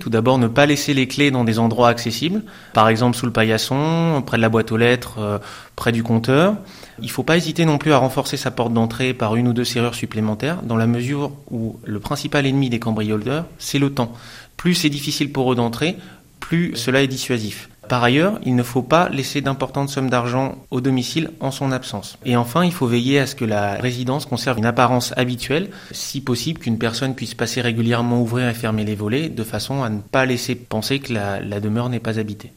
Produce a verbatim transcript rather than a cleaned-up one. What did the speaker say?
tout d'abord, ne pas laisser les clés dans des endroits accessibles, par exemple sous le paillasson, près de la boîte aux lettres, euh, près du compteur. Il ne faut pas hésiter non plus à renforcer sa porte d'entrée par une ou deux serrures supplémentaires, dans la mesure où le principal ennemi des cambrioleurs, c'est le temps. Plus c'est difficile pour eux d'entrer, plus cela est dissuasif. Par ailleurs, il ne faut pas laisser d'importantes sommes d'argent au domicile en son absence. Et enfin, il faut veiller à ce que la résidence conserve une apparence habituelle, si possible qu'une personne puisse passer régulièrement, ouvrir et fermer les volets, de façon à ne pas laisser penser que la, la demeure n'est pas habitée.